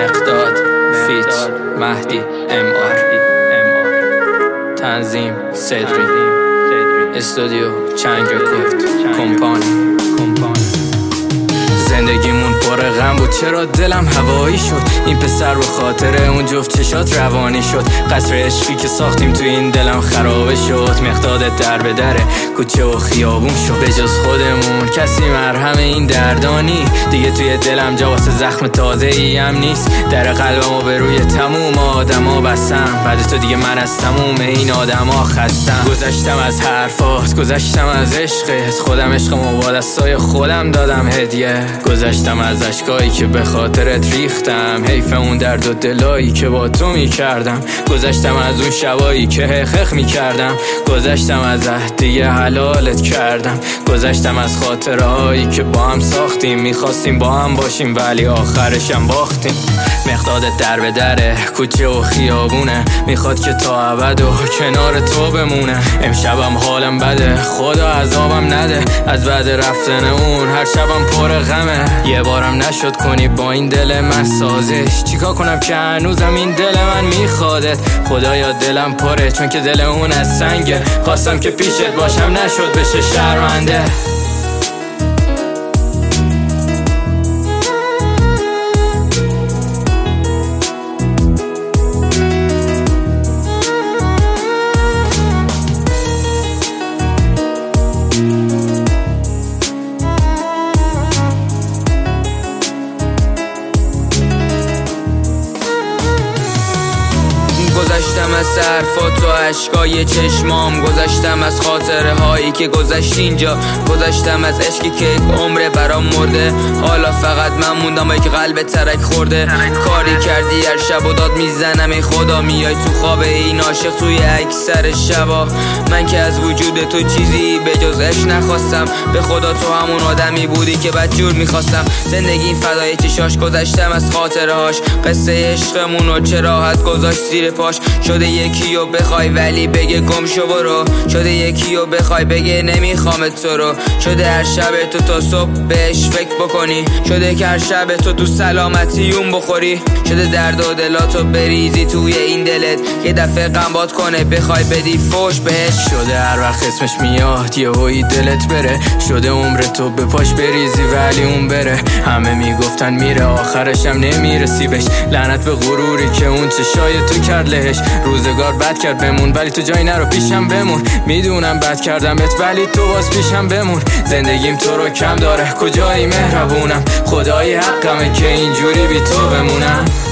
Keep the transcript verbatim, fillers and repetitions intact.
مقداد فیت مهدی ام آر تنظیم صدری استودیو چنگ رکورد کمپانی زندگیمون پر غم بود، چرا دلم هوایی شد. این پسر به خاطر اون جفت چشات روانی شد. قصر عشقی که ساختیم تو این دلم خرابه شد. مقداد در به در کوچه و خیابون شد. به جز خودمون کسی مرهم این دردانی دیگه توی دلم جا واسه زخم تازه ای هم نیست. در قلبمو به روی تموم آدما بستم. بعد تو دیگه من از تموم این آدما خستم. گذشتم از حرفات، گذشتم از عشقت، خودم عشقمو با دستای خودم دادم هدیه. گذشتم از اشکایی که به خاطرت ریختم، حیف اون درد و دلایی که با تو میکردم. گذشتم از اون شبایی که حقق میکردم. گذشتم از عهدی حلالت کردم. گذشتم از خاطره هایی که با هم ساختیم، میخواستیم با هم باشیم ولی آخرشم باختیم. مقدادت در به دره کوچه و خیابونه، میخواد که تا ابد و کنار تو بمونه. امشبم حالم بده، خدا عذابم نده، از بعد رفتن اون هر شبم پر غمه. یه بارم نشد کنی با این دل من سازش، چیکار کنم که هنوزم این دل من میخوادت. خدایا دلم پره چون که دل اون از سنگه. خواستم که پیشت باشم نشد بشه شرمنده. گذشتم از حرفات و اشکای چشمام، گذشتم از خاطره هایی که گذشت اینجا. گذشتم از عشقی که یک عمره برام مرده، حالا فقط من موندم ای که قلب ترک خورده. کاری کردی هر شب و داد میزنم ای خدا، میای تو خواب این عاشق توی اکثر شبا. من که از وجود تو چیزی به جز عشق نخواستم، به خدا تو همون آدمی بودی که بدجور میخواستم. زندگی فدای چشاش، گذشتم از خاطره هاش، قصه عشقمون و چه راحت گذاشت زیر پاش. شده یکیو بخوای ولی بگه گم شو برو، شده یکیو بخوای بگه نمیخوامت تو رو. شده هر شب تو تا صبح بهش فکر بکنی، شده که هر شب تو تو سلامتی اون بخوری. شده درد و دلاتو بریزی توی این دلت، یه دفعه غمبات کنه بخوای بدی فوش بهش. شده هر وقت اسمش میاد یه هایی دلت بره، شده عمر تو به پاش بریزی ولی اون بره. همه میگفتن میره آخرشم نمیرسی بهش، لعنت به غروری که اون چشای تو کرد لهش. روزگار بد کرد بمون ولی تو جایی نرو پیشم بمون، میدونم بد کردمت ولی تو باز پیشم بمون. زندگیم تو رو کم داره، کجایی مهربونم، خدای حقمه که اینجوری بی تو بمونم.